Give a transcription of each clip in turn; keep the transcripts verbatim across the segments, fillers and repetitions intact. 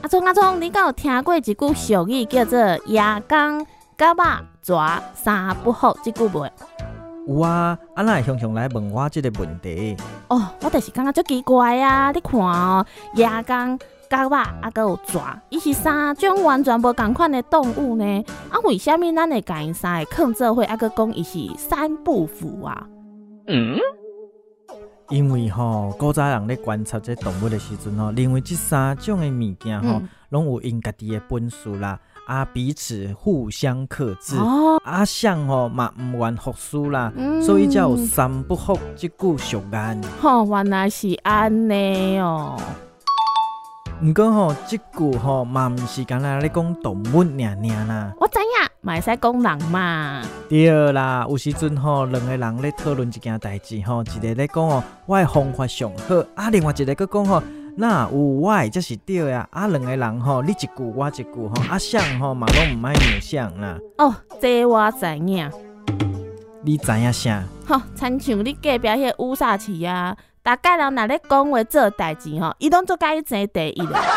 阿聪阿聪，你敢有听过一句俗语叫做“夜公甲肉蛇三不好”这句无？ 有啊，啊哪会常常来问我这个问题？ 哦，我就是感觉足奇怪啊！你看哦，夜公、甲肉啊，还有蛇，伊是三种完全无同款的动物呢。啊，为虾米咱会甲因三个放做伙，啊，佮讲伊是三不符啊？嗯。 因为吼，古早人咧观察这动物的时阵吼，认为这三种的物件吼，拢、嗯、有因家己的本事啦，啊彼此互相克制，哦、啊相吼嘛唔愿服输啦，嗯、所以才有三不服这句俗谚。 吼、哦，原来是安尼哦。 不过吼，这句吼嘛唔是干那咧讲动物尔尔啦。 我知影，嘛会使讲人嘛。 对啦，有时阵吼，两个人咧讨论一件代志吼，一个咧讲哦，我的方法上好，啊，另外一个佮讲吼，那有我的才是对啊，啊，两个人吼，你一句我一句吼，啊，想吼嘛拢唔爱互相啦。 哦，这我知影。 你知影啥？ 吼，亲像你隔壁迄个乌煞奇啊。大概人若咧讲话做代志吼，伊拢做甲伊争第一啦。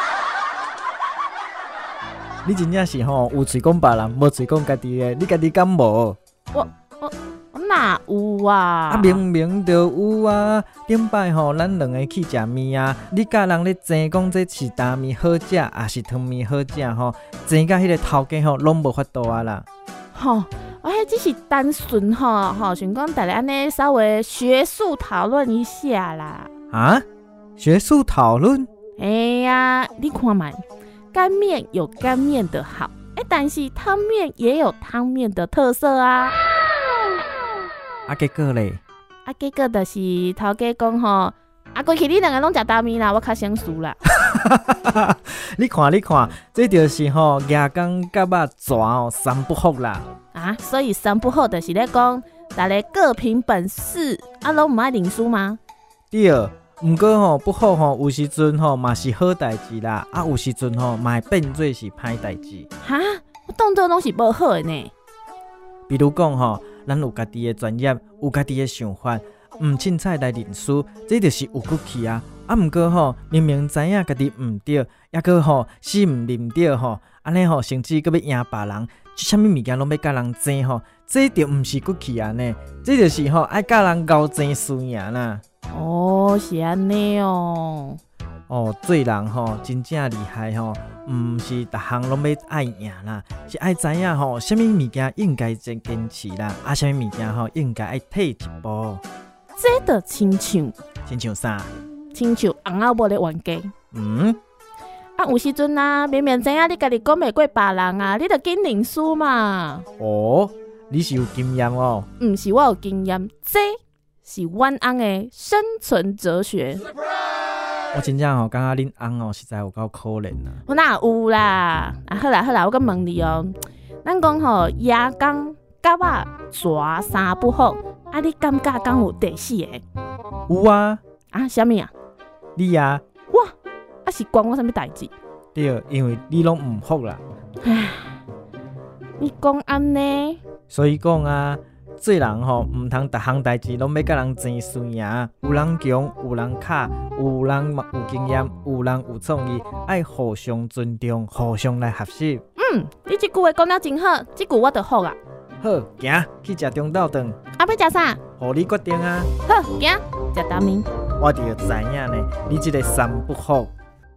你真正是吼有嘴讲别人，无嘴讲家己的，你家己敢无？ 我我我哪有啊？ 啊明明就有啊！顶摆吼，咱两个去食面啊，你甲人咧争讲这是干面好食，还是汤面好食吼？争甲迄个头家吼，拢无法度啊啦。 吼。我迄只是单纯吼吼，想讲大家安尼稍微学术讨论一下啦。 啊？学术讨论？ 哎呀，你看嘛，干面有干面的好，哎，但是汤面也有汤面的特色啊。 啊，结果咧？ 啊，结果就是头家讲吼。啊，过去你两个拢食大面啦，我较想输啦。 你看，你看，这就是吼夜公甲肉蛇哦三不服啦。 啊，所以三不好就是咧讲，大家各凭本事，啊，拢唔爱认输吗？ 对，不过吼不好吼，有时阵吼嘛是好代志啦，啊有时阵吼嘛会变做是歹代志。 哈，我当作拢是无好的呢。 比如讲吼，咱有家己的专业，有家己的想法。唔凊彩来认输，这就是有骨气啊！啊，毋过吼，明明知影家己唔对，抑个吼死唔认对吼，安尼吼甚至搁要赢别人，啥物物件拢要甲人争吼，这就唔是骨气啊呢！这就是吼爱甲人交争输赢啦。 哦，是安尼哦。 哦，做人吼真正厉害吼，唔是逐项拢要爱赢啦，是爱知影吼，啥物物件应该真坚持啦，啊，啥物物件吼应该爱退一步。 这就亲像， 亲像啥？ 亲像翁仔某咧冤家。 嗯。 啊，有时阵啊，明明知影你家己讲袂过别人啊，你就紧认输嘛。 哦，你是有经验哦？ 毋是我有经验，这是阮翁的生存哲学。 我真正吼，感觉恁翁哦实在有够可怜啊。 我哪有啦？啊，好啦好啦，我佮问你哦，咱讲吼夜公甲肉蛇三不好。啊！你感觉敢有第四个？ 有啊！ 啊，啥物啊？ 你啊！ 哇！啊是关我啥物代志？ 对，因为你拢唔服啦。 唉，你讲安尼？ 所以讲啊，做人吼唔通逐项代志拢要甲人争输赢。有人强，有人卡，有人有经验，有人有创意，爱互相尊重，互相来学习。 嗯，你这句话讲了真好，这句我就服啊。 好，行去食中昼顿。 啊，要食啥？ 互你决定啊。 好，行，食大面。 我就知影呢，你这个三不服。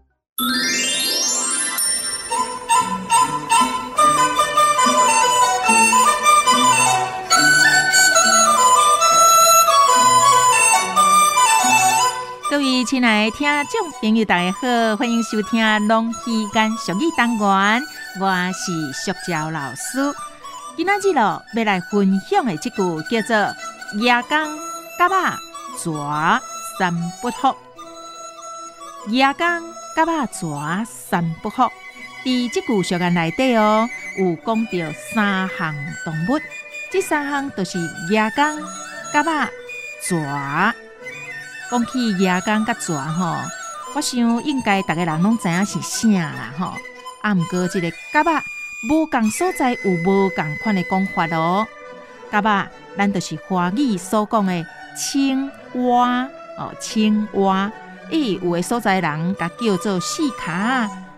各位亲爱的听众朋友，大家好，欢迎收听《龙鱼间俗语单元》，我是淑娇老师。今仔日咯，要来分享的这句叫做“夜公甲肉蛇三不服”。夜公甲肉蛇三不服，伫这句俗谚内底哦，有讲到三项动物，这三项就是夜公、甲肉、蛇。讲起夜公甲蛇吼，我想应该大家人拢知影是啥啦吼。啊，毋过这个甲肉。无共所在有无共款的讲法哦。甲肉，咱就是华语所讲的青蛙哦，青蛙。伊有的所在人甲叫做四脚，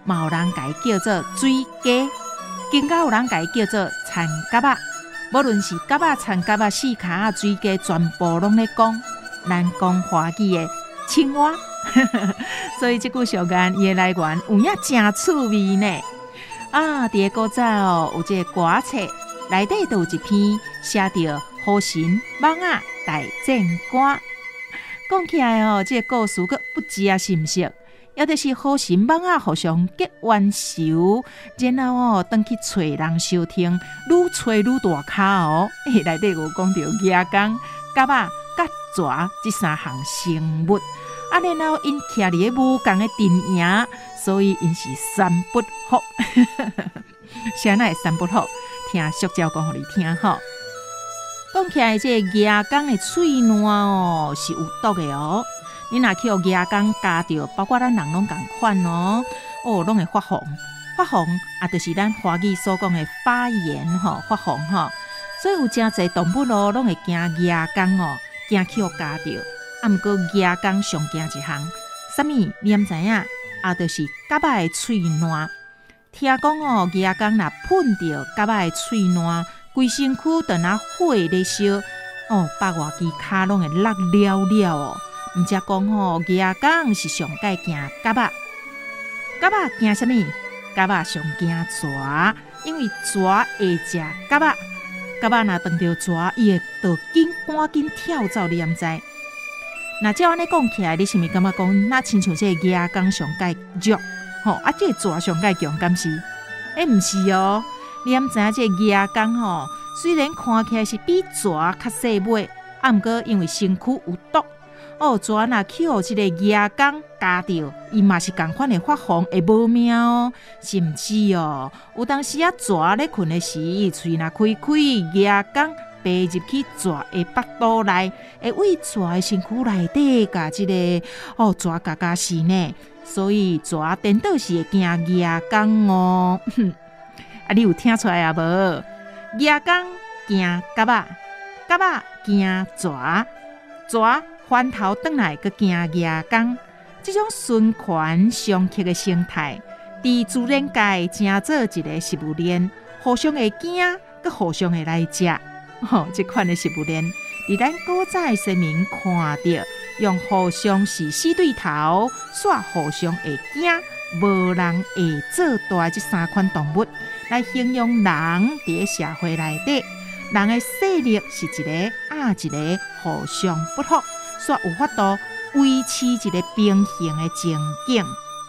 嘛有人改叫做水鸡，更加有人改叫做田蛤仔。无论是蛤仔、田蛤仔、四脚啊、水鸡，全部拢咧讲咱讲华语的青蛙。所以这句俗谚伊的来源有影真趣味呢。啊，伫个古早哦，有一个歌册，内底都有一篇写着好神蠓仔大战歌。讲起来哦，这个故事佫不知啊是毋是？也就是好神蠓仔互相结冤仇，然后哦，转去找人收听，愈找愈大卡哦。诶，内底有讲到野公、蛤仔、甲蛇这三项生物。啊，然后因徛伫个无共的阵营，所以因是三不服。啥那会三不服？听俗招讲互你听吼。讲起来，这个野公的喙烂哦是有毒的哦。你若去互野公咬着，包括咱人拢共款哦，哦，拢会发红。发红啊，就是咱华语所讲的发炎吼，发红吼。所以有真侪动物咯，拢会惊野公哦，惊去互咬着。啊，毋过野公上惊一项，啥物你毋知影？啊，就是蛤仔的喙烂。听讲哦，野公若喷着蛤仔的喙烂，规身躯就若火咧烧，哦，百外支骹拢会落了了哦。毋则讲吼，野公是上界惊蛤仔，蛤仔惊啥物？蛤仔上惊蛇，因为蛇会食蛤仔，蛤仔若撞着蛇，伊会就紧赶紧跳走，你毋知？那照安尼讲起来，你是毋是感觉讲，那亲像这个野公上界弱，吼啊，这个蛇上界强，敢是？诶、欸，毋是哦，你毋知影这个野公吼，虽然看起来是比蛇较细尾，啊，毋过因为身躯有毒，哦，蛇若去互这个野公咬着，伊嘛是共款的发红会无命哦，是毋是哦？有当时啊，蛇咧困的时，喙若开开，野公爬入去蛇的腹肚内，会为蛇的身躯内底甲即个哦蛇夹夹死呢。所以蛇颠倒是会惊野公哦。啊，你有听出来啊无？野公惊蛤仔，蛤仔惊蛇，蛇翻头转来佮惊野公。这种循环相克的生态，伫自然界成做一个食物链，互相会惊，佮互相会来食。吼、哦，这款的食物链，伫咱古早的先民看到，用互相是死对头，煞互相会惊，无人会做大这三款动物，来形容人伫社会内底，人的势力是一个啊一个互相不服，煞有法度维持一个平衡的情景。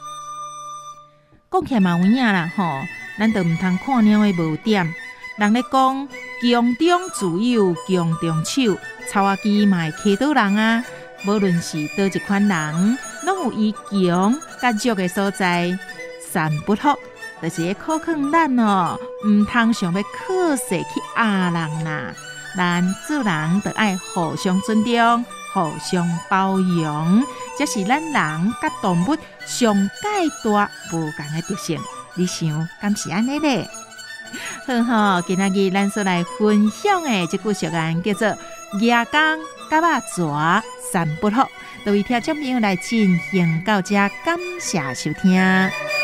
讲起来嘛有影啦吼，咱就毋通看鸟的无点。人咧讲强中自有强中手，草仔机嘛会克倒人啊。无论是倒一款人，拢有伊强甲弱的所在。三不服，就是咧考劝咱哦，毋通想要靠势去压人啦。咱做人就爱互相尊重，互相包容，这是咱人甲动物上界大无共的特性。你想，敢是安尼咧？好好，今仔日咱所来分享的这句俗谚叫做“野公、蛤仔、蛇三不服”，各位听众朋友来进行到这，感谢收听。